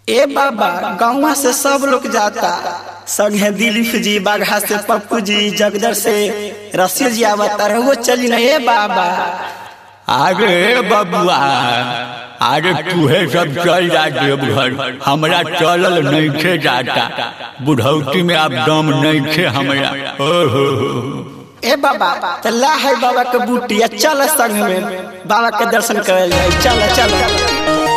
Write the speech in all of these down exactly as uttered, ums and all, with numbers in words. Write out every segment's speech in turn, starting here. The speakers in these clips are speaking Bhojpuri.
ए बाबा गाँव से सब लोग जाता संगे दिलीप जी, बाघा से पप्पू जी, जगदर से रसिया जी आवता रहो चली ना ए बाबा। अरे बबुआ, अरे तुहे सब चल जाते घर, हमरा चलल नहीं खे जाता, बुढ़ौती में अब दम नहीं खे हमरा। ओहो ए बाबा चला है बाबा के बूटिया, चल संग में बाबा के दर्शन कर जाए। चल चल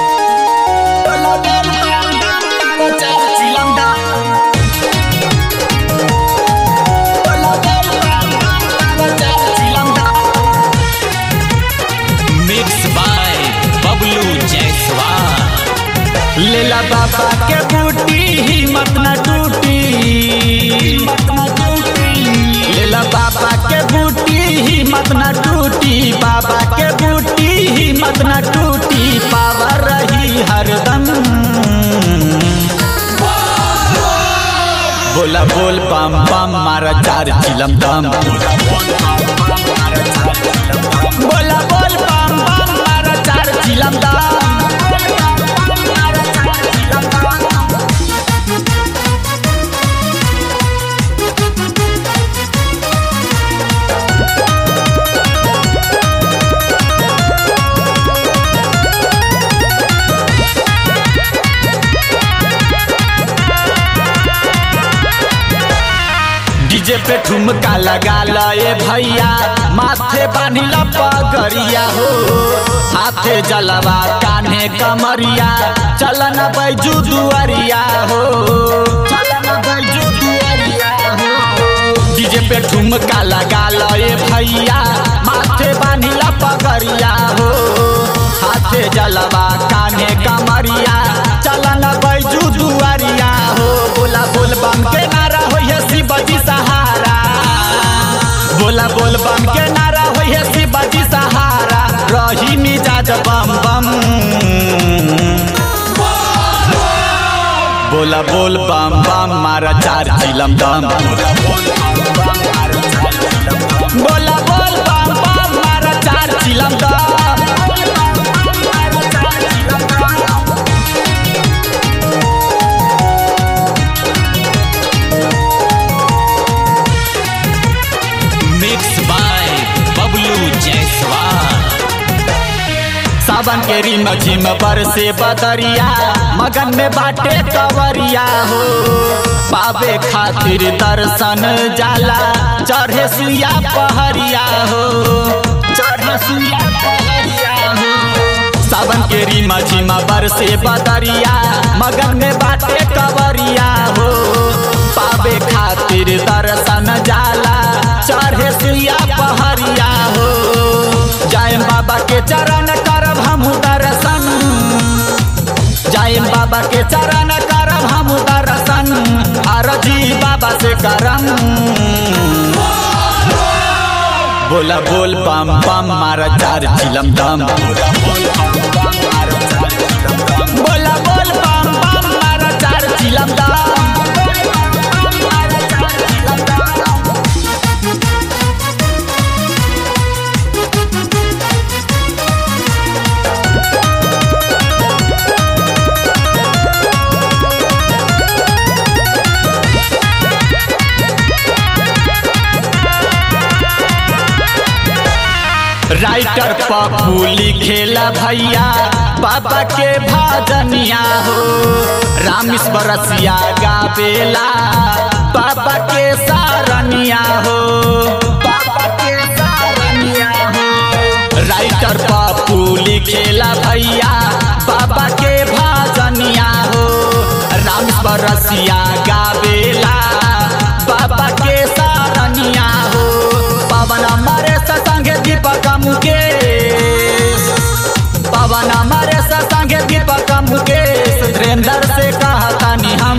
मिक्स बाय बबलू जायसवाल। लेला बाबा के बूटी हिम्मत न टूटी, लेला बाबा के बूटी हिम्मत न टूटी, बाबा के बूटी हिम्मत न टूटी, पावर रही हरदम। बोला बोल बम बम मारा चार चिलम दम, बोला बोल बम बम मारा चार चिलम दम। डीजे पे ठुमका लगा ले भैया, माथे बांधिला पगड़िया हो, हाथे जलवा कान्हे कमरिया, चलन बैजू दुआरिया हो, चलन बैजू दुआरिया हो। डीजे पे ठुमका लगा ले भैया, माथे बांधिला पगड़िया हो, हाथे जलवा कान्हे कमरिया, चलन बैजू दुआरिया हो। बोला बोल बम के नारा हो शिवजी सहारा, बोला बोल बम के नारा हो शिवजी सहारा, रही मिजाज बम बम। बोला बोल बम बम मारा चार चिलम दम, बोला बोल बम बम मारा चार चिलम दम। Mix by Bablu Jaiswal. सावन के रिम झिम पर से बदरिया, मगन में बाटे कवरिया हो, पावे खातिर दर्शन जाला, चढ़े सुइया पहरिया हो, चढ़े सुइया पहरिया हो। सावन के रिम झिम पर से बदरिया, मगन में बाटे कवरिया हो, पावे खातिर दर्शन जाला, चढ़े सुइया पहरिया हो। जायम बाबा के चरण करब हम दर्शन, जायम बाबा के चरण करब हम दर्शन, आरजी बाबा से करम। बोला बोल बम बम मारा चार चिलम दम, बोला बोल बम बम मारा चार चिलम दम। राइटर पप्पू लिखेला भैया बाबा के भजनिया हो, रामेश्वर रसिया गावेला बाबा के सारनिया हो, बाबा के सारनिया हो। राइटर पप्पू लिखेला भैया बाबा के भजनिया हो, रामेश्वर रसिया गावेला बाबा के सारनिया हो। पवन हमारे संगे दीपक मुकेश, पवन हमारे संगे दीपक मुकेश, सुरेंद्र से कहतानी हम।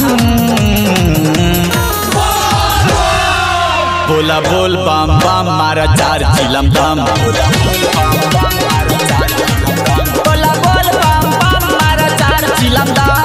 बोला बोल बम बम मारा चार चिलम दम, बोला बोल बम बम मारा चार चिलम दम।